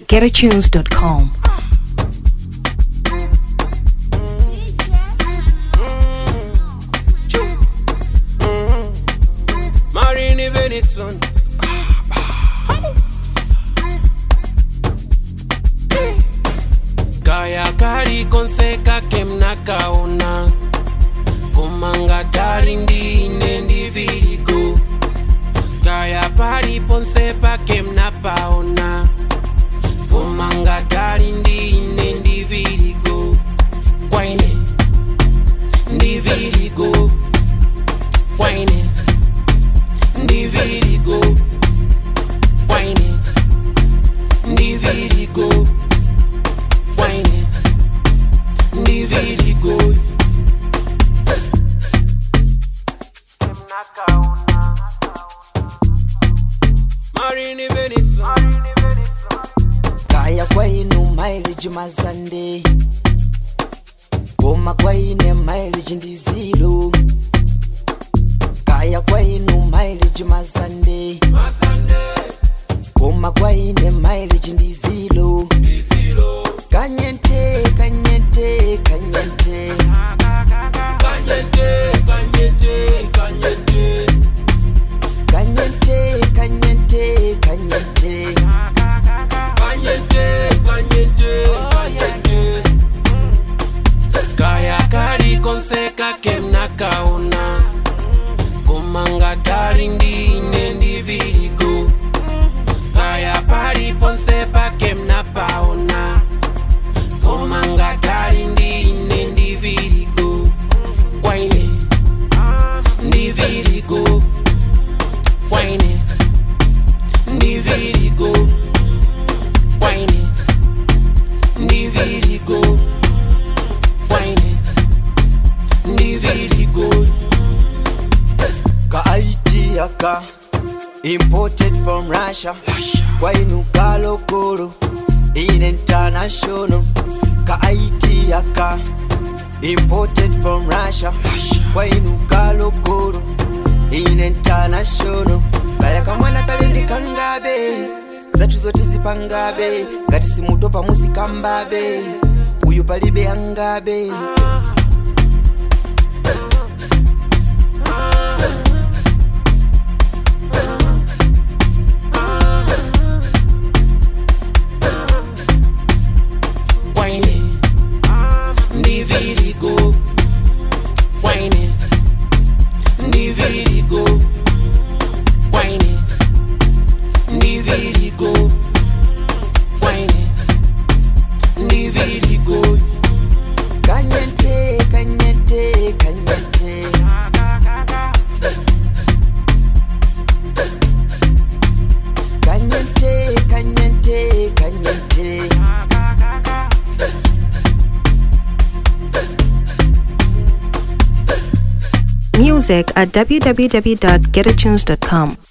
www.getatunes.com. Marini Benison. Kaya kari konseka kemna kaona Komanga tarindi nendi virigo Kaya pari ponsepa kemna paona Komanga tarindi nendi virigo Kwaine Ndi virigo Kwaine Ndi virigo Kwaine Ndi virigo Kwaine Ndi virigo Marini Benison. Kaya kwainu mileage mazande Goma kwaine mileage ndizilo Kaya kwainu mileage mazande Goma kwaine mileage ndizilo Kanyente, kanyente, kanyente Kanyente, kanyente, kanyente Kanyente, kanyente, kanyente Kanyente, kanyente, kanyente Kaya kari konseka kemna kaona Komanga tarindi nendi virigo Kaya pari ponsepa kemna paona Komanga tarindi nendi virigo Kwaine Ndi virigo Kwaine Ndi virigo Kwaine Ndi virigo Kwaine Ndi virigo Ka IT yaka imported from Russia Kwainu kalokoro in international Ka IT yaka imported from Russia Kwainu kalokoro in international Kaya kamwana kalendi kangabe Zatu zote zipangabe Ngati simutopa musikambabe Uyu palibe angabe Kwaine Ndi virigo Kwaine Ndi virigo Kwaine Ndi virigo Kwaine Ndi virigo Kanyente, kanyente, kanyente Kanyente, kanyente, kanyente Music at www.getatunes.com.